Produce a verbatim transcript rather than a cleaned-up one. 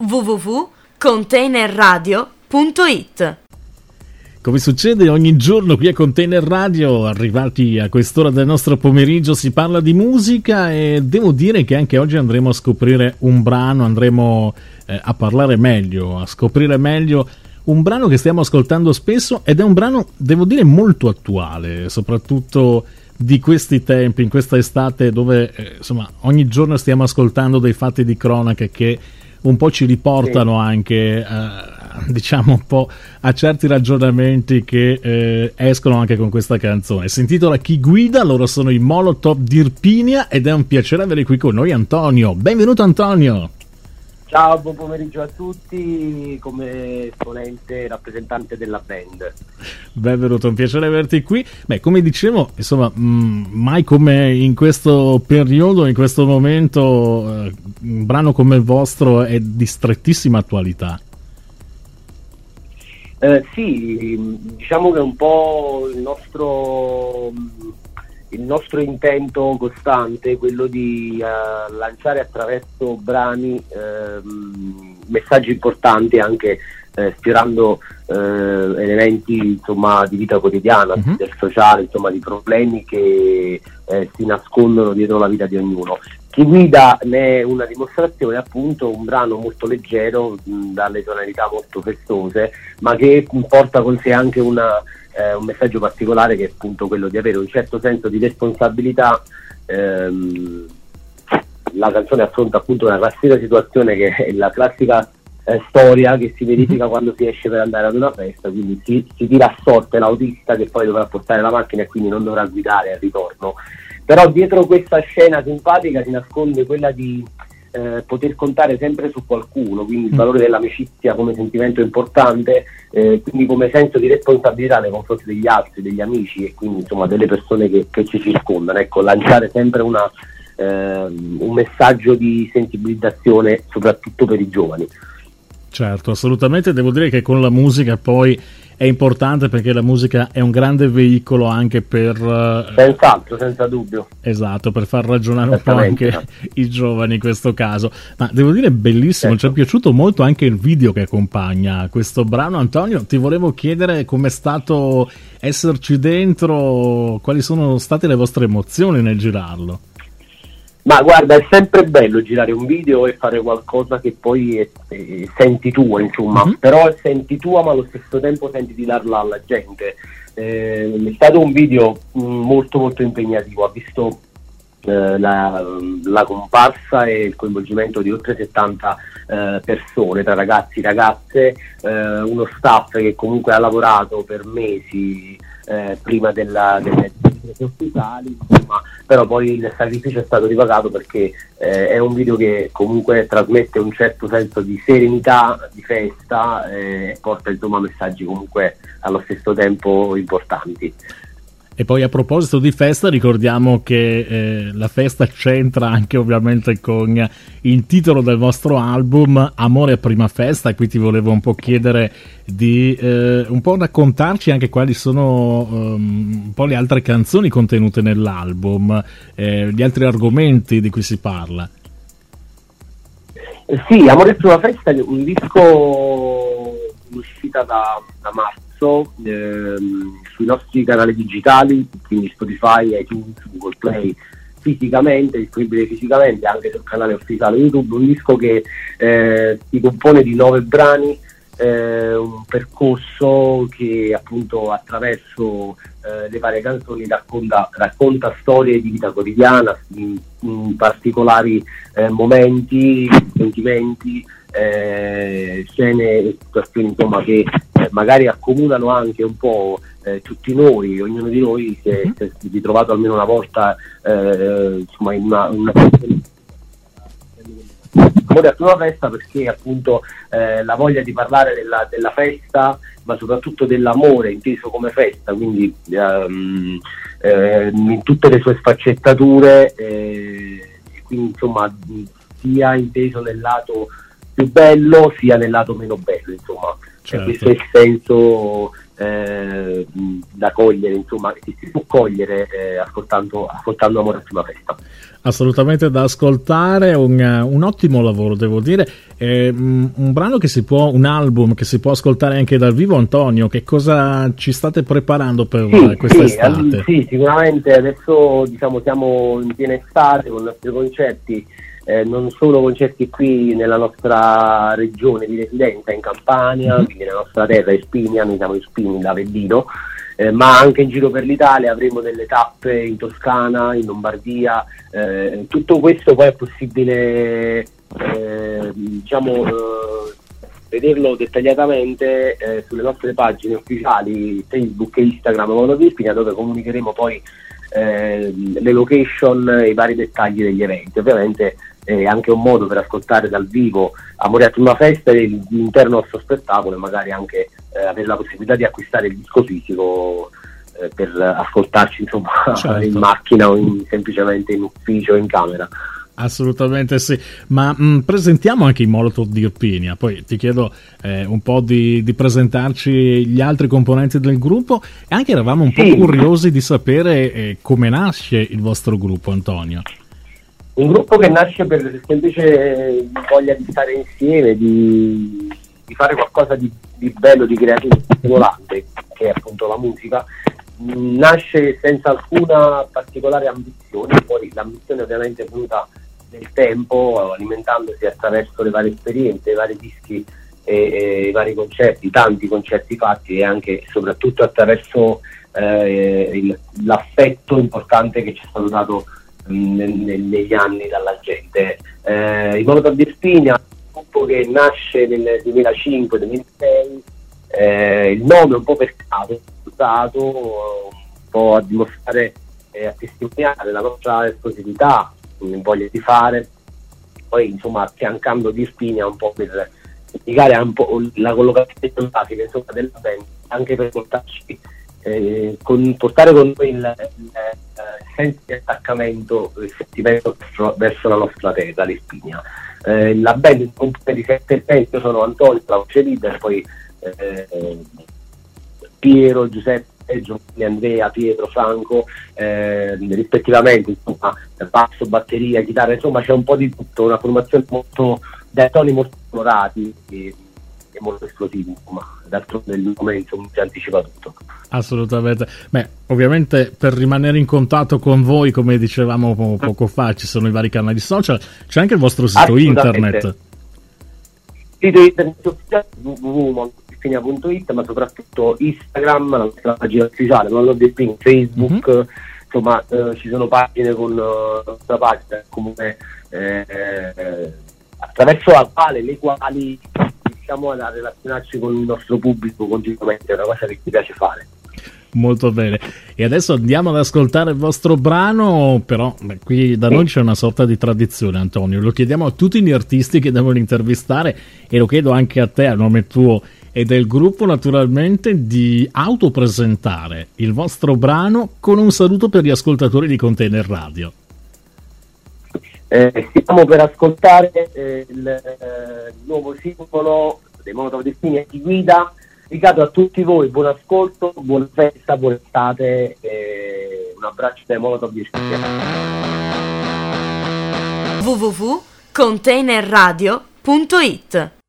w w w punto container radio punto it. Come succede ogni giorno qui a Container Radio, arrivati a quest'ora del nostro pomeriggio si parla di musica e devo dire che anche oggi andremo a scoprire un brano, andremo eh, a parlare meglio, a scoprire meglio un brano che stiamo ascoltando spesso ed è un brano, devo dire, molto attuale, soprattutto di questi tempi, in questa estate dove eh, insomma ogni giorno stiamo ascoltando dei fatti di cronaca che un po' ci riportano anche eh, diciamo un po' a certi ragionamenti che eh, escono anche con questa canzone. Si intitola Chi guida, loro sono i Molotov di Irpinia ed è un piacere avere qui con noi Antonio. Benvenuto Antonio. Ciao, buon pomeriggio a tutti, come esponente rappresentante della band. Benvenuto, un piacere averti qui. Beh, come dicevo, insomma, mh, mai come in questo periodo, in questo momento, eh, un brano come il vostro è di strettissima attualità. Eh, sì, diciamo che è un po' il nostro... il nostro intento costante è quello di uh, lanciare attraverso brani uh, messaggi importanti, anche uh, sfiorando uh, elementi insomma di vita quotidiana, uh-huh. del sociale, insomma di problemi che uh, si nascondono dietro la vita di ognuno. Chi guida ne è una dimostrazione, appunto, un brano molto leggero, mh, dalle tonalità molto festose, ma che porta con sé anche una Eh, un messaggio particolare, che è appunto quello di avere un certo senso di responsabilità. Ehm, la canzone affronta appunto una classica situazione, che è la classica eh, storia che si verifica quando si esce per andare ad una festa, quindi si, si tira a sorte l'autista che poi dovrà portare la macchina e quindi non dovrà guidare al ritorno. Però dietro questa scena simpatica si nasconde quella di Eh, poter contare sempre su qualcuno, quindi il valore dell'amicizia come sentimento importante, eh, quindi come senso di responsabilità nei confronti degli altri, degli amici e quindi insomma delle persone che, che ci circondano. Ecco, lanciare sempre una, eh, un messaggio di sensibilizzazione soprattutto per i giovani. Certo, assolutamente. Devo dire che con la musica poi è importante, perché la musica è un grande veicolo anche per... Senz'altro, senza dubbio. Esatto, per far ragionare un po' anche i giovani in questo caso. Ma devo dire, bellissimo, certo. Ci è piaciuto molto anche il video che accompagna questo brano. Antonio, ti volevo chiedere com'è stato esserci dentro, quali sono state le vostre emozioni nel girarlo. Ma guarda, è sempre bello girare un video e fare qualcosa che poi è, è, senti tu, insomma, mm-hmm. però senti tu, ma allo stesso tempo senti di darla alla gente. Eh, è stato un video mh, molto molto impegnativo, ha visto eh, la, la comparsa e il coinvolgimento di oltre settanta eh, persone, tra ragazzi e ragazze, eh, uno staff che comunque ha lavorato per mesi eh, prima della, delle ufficiali, insomma, però poi il sacrificio è stato ripagato, perché eh, è un video che comunque trasmette un certo senso di serenità, di festa, eh, e porta insomma messaggi comunque allo stesso tempo importanti. E poi a proposito di festa, ricordiamo che eh, la festa c'entra anche ovviamente con il titolo del vostro album, Amore a prima festa. Qui ti volevo un po' chiedere di eh, un po' raccontarci anche quali sono um, un po' le altre canzoni contenute nell'album, eh, gli altri argomenti di cui si parla. Eh sì, Amore a prima festa è un disco in uscita da, da marzo. Ehm, sui nostri canali digitali, quindi Spotify, iTunes, Google Play, fisicamente, disponibile fisicamente anche sul canale ufficiale YouTube, un disco che eh, si compone di nove brani, eh, un percorso che appunto attraverso eh, le varie canzoni racconta, racconta storie di vita quotidiana, in, in particolari eh, momenti, sentimenti, eh, scene e situazioni insomma che eh, magari accomunano anche un po' eh, tutti noi, ognuno di noi si è, si è ritrovato almeno una volta eh, insomma in una, una Amore a prima festa, perché appunto eh, la voglia di parlare della, della festa, ma soprattutto dell'amore inteso come festa, quindi ehm, eh, in tutte le sue sfaccettature, eh, quindi insomma sia inteso nel lato più bello sia nel lato meno bello, insomma. Certo. E questo è il senso eh, da cogliere, insomma, che si può cogliere eh, ascoltando, ascoltando Amore a prima festa. Assolutamente da ascoltare, un, un ottimo lavoro devo dire, eh, un brano che si può, un album che si può ascoltare anche dal vivo. Antonio, che cosa ci state preparando per sì, questa sì, estate? Sì, sicuramente adesso diciamo siamo in piena estate con i nostri concerti, eh, non solo concerti qui nella nostra regione di residenza in Campania, Mm-hmm. quindi nella nostra terra Ispinia, noi siamo Ispini da Avellino, eh, ma anche in giro per l'Italia avremo delle tappe in Toscana, in Lombardia, eh, tutto questo poi è possibile eh, diciamo eh, vederlo dettagliatamente eh, sulle nostre pagine ufficiali Facebook e Instagram Moto di Ispina, dove comunicheremo poi eh, le location e i vari dettagli degli eventi. Ovviamente è anche un modo per ascoltare dal vivo Amore a prima festa e l'intero nostro spettacolo, e magari anche eh, avere la possibilità di acquistare il disco fisico eh, per ascoltarci, insomma, Certo. in macchina o in, semplicemente in ufficio o in camera. Assolutamente sì, ma mh, presentiamo anche i Molotov di Irpinia, poi ti chiedo eh, un po' di, di presentarci gli altri componenti del gruppo, e anche eravamo un Sì. po' curiosi di sapere eh, come nasce il vostro gruppo, Antonio. Un gruppo che nasce per semplice voglia di stare insieme, di, di fare qualcosa di, di bello, di creativo, di stimolante, che è appunto la musica. Mm, Nasce senza alcuna particolare ambizione, poi l'ambizione ovviamente è venuta nel tempo, alimentandosi attraverso le varie esperienze, i vari dischi e, e i vari concerti, tanti concerti fatti, e anche e soprattutto attraverso eh, il, l'affetto importante che ci è stato dato negli anni dalla gente. Eh, il Molotov di Irpinia, un gruppo che nasce nel duemilacinque duemilasei, eh, il nome un po' per caso, usato un po' a dimostrare e eh, a testimoniare la nostra esplosività, voglia di fare, poi insomma affiancando di Irpinia un po' per indicare un po' la collocazione geografica, insomma, della band, anche per portarci Eh, con, portare con noi il, il, il senso di attaccamento, il sentimento verso, verso la nostra terra, l'Irpinia. Eh, la band è un po' di sette membri, io sono Antonio, la voce leader, poi eh, Piero, Giuseppe, Giovanni, Andrea, Pietro, Franco, eh, rispettivamente, insomma, basso, batteria, chitarra, insomma c'è un po' di tutto, una formazione molto, dai toni molto colorati e, e molto esplosivi, insomma, d'altronde il nome insomma si anticipa tutto. Assolutamente. Beh, ovviamente per rimanere in contatto con voi, come dicevamo po- poco fa, ci sono i vari canali social, c'è anche il vostro sito internet. Sito internet ufficiale w w w punto irpinia punto it, ma soprattutto Instagram, la nostra pagina ufficiale, Facebook, mm-hmm. insomma eh, ci sono pagine con uh, la nostra pagina comunque eh, eh, attraverso la quale le quali riusciamo a relazionarci con il nostro pubblico continuamente, è una cosa che ci piace fare. Molto bene, e adesso andiamo ad ascoltare il vostro brano, però beh, qui da noi c'è una sorta di tradizione, Antonio, lo chiediamo a tutti gli artisti che devono intervistare, e lo chiedo anche a te a nome tuo e del gruppo naturalmente, di autopresentare il vostro brano con un saluto per gli ascoltatori di Container Radio. Eh, stiamo per ascoltare eh, il, eh, il nuovo singolo dei Molotov di Irpinia, Ti guida, dedicato a tutti voi. Buon ascolto, buona festa, buona estate, eh, un abbraccio dai Molotov di Irpinia. w w w punto container radio punto it